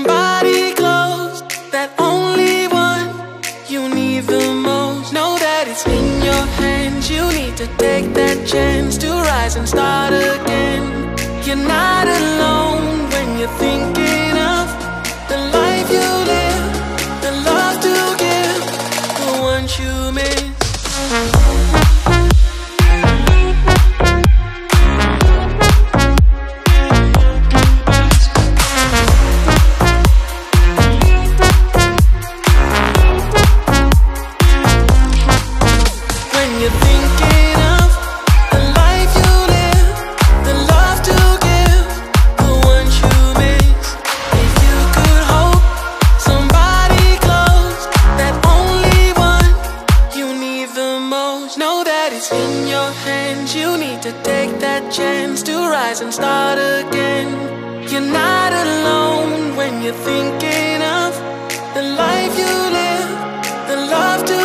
somebody close, that only one you need the most. Know that it's in your hands. You need to take that chance to rise and start again. You're not alone when you're thinking of the life you live, the love to give, the ones you miss. In your hands, you need to take that chance to rise and start again. You're not alone when you're thinking of the life you live, the love to